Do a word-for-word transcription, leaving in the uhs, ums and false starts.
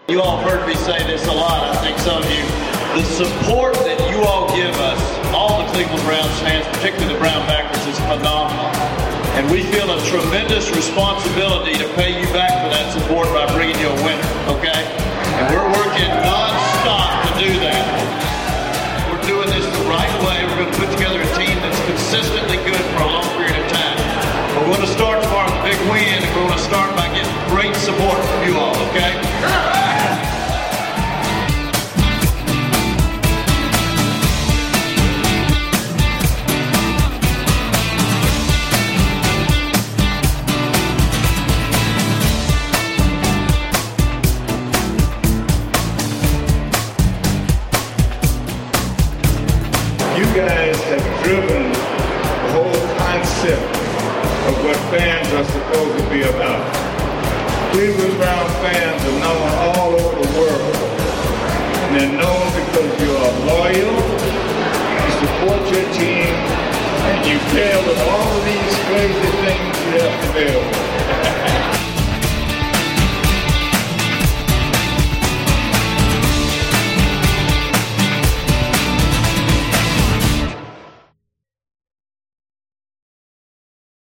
You all have heard me say this a lot, I think some of you. The support that you all give us, all the Cleveland Browns fans, particularly the Brown backers, is phenomenal. And we feel a tremendous responsibility to pay you back for that support by bringing you a winner, okay? And we're working non-stop to do that. We're doing this the right way. We're going to put together a team that's consistently good for a long period of time. We're going to start tomorrow with a big win, and we're going to start by getting great support from you all, okay? You guys have driven the whole concept of what fans are supposed to be about. Cleveland Brown fans are known all over the world. And they're known because you are loyal, you support your team, and you fail with all of these crazy things you have to deal with.